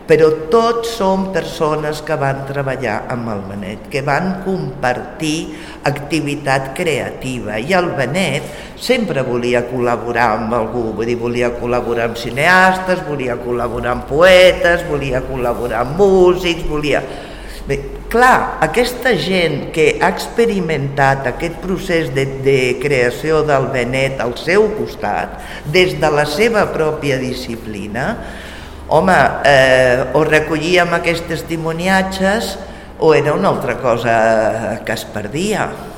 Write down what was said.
però tots són persones que van treballar amb el Benet, que van compartir activitat creativa, i el Benet sempre volia col·laborar amb algú, vull dir, volia col·laborar amb cineastes, volia col·laborar amb poetes, volia col·laborar amb músics, Bé, clar, aquesta gent que ha experimentat aquest procés de creació del Benet al seu costat, des de la seva pròpia disciplina, home, o recollíem aquests testimoniatges o era una altra cosa que es perdia.